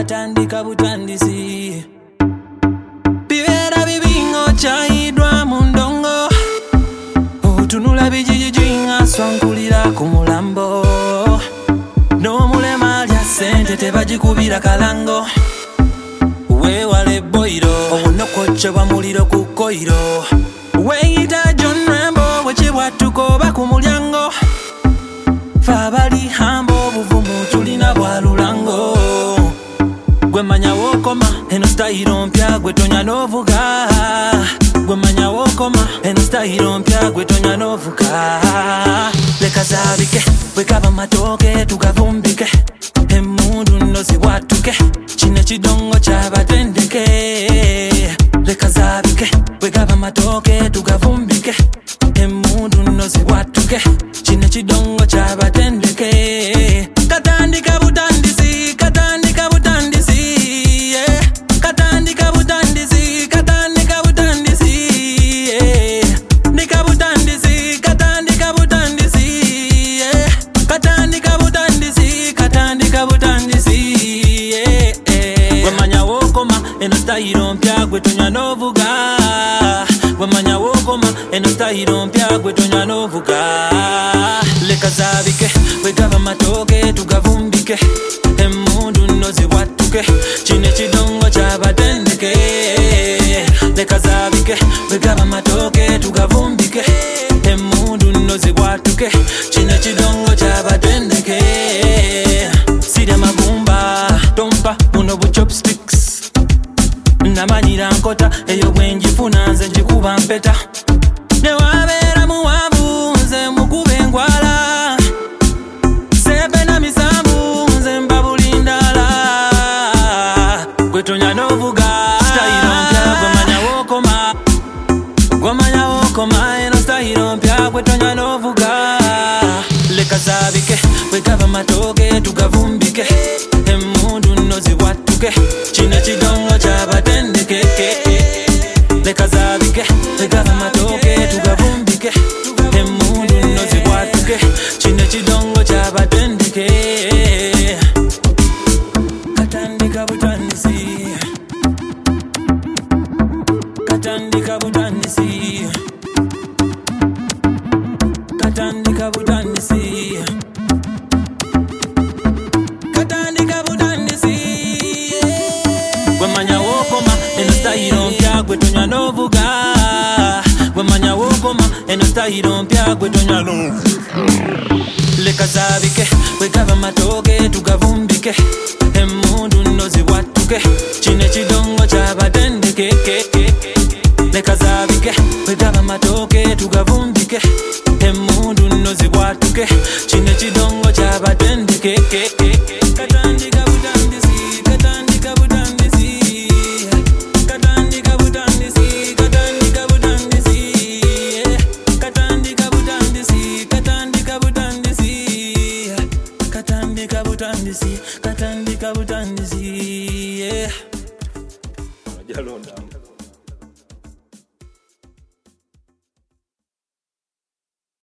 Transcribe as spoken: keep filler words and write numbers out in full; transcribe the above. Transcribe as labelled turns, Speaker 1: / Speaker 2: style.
Speaker 1: katandika butandisi bibera bibingo chayidwa mundongo utunula bijijijinga swankulira ku mulambo n'omulema lya sente tebagikubira kalango wewale boiro obunokochebwa muliro ku koiro weyita John Rambo wekibwatukoba ku mulyango fabali hambo buvumu tulina bwalulango gwe manya wokoma eno style mpya gwe tonya novuga gwe manya wokoma eno style mpya gwe tonya novuga leka zabike wekaba matoke tugavumbike emundu nnozi watuke chine chidongo chabatendeke leka zabike wekaba matoke tugavumbike emundu nnozi watuke chine chidongo chabatendeke katandika butandisi katandika butandisi yeah. katandika butandisi katandika butandisi yeah. ndika butandisi katandika butandisi yeah. katandika butandisi katandika butandisi yeah. wamanya wokoma eno style mpya gwe tonya novuga wamanya wokoma eno style mpya gwe tonya novuga leka zabike wegaba matoke tugavumbike emundu nnozi watuke chine chidongo chabatendeke leka zabike wegaba matoke tugavumbike emundu nnozi watuke chine chidongo chabatendeke sirya magumba tompa muno bu chopsticks namanyira nkota eyo bwenjifuna nze njikuba mpeta newabera muwavu nze mukube ngwala sebe na misambu nze mbabulindala gwe tonya novuga style mpya gwe manya wokoma gwe manya wokoma eno style mpya gwe tonya novuga leka zabike wegaba matoke tugavumbike emundu nnozi watuke chine chidongo chabatendeke leka zabike wegaba matoke tugavumbike emundu nnozi watuke chine chidongo chabatendeke katandika butandisi katandika butandisi katandika butandisi katandika butandisi gwe manya wokoma eno style mpya gwe tonya novuga gwe manya wokoma eno style mpya gwe tonya novuga leka zabike wegaba matoke tugavumbike emundu nnozi watuke chine chidongo chabatendeke leka zabike wegaba matoke tugavumbike emundu nnozi watuke chine chidongo chabatendeke katandika butandisi katandika butandisi katandika butandisi katandika butandisi katandika butandisi katandika butandisi katandika butandisi katandika butandisi yeah.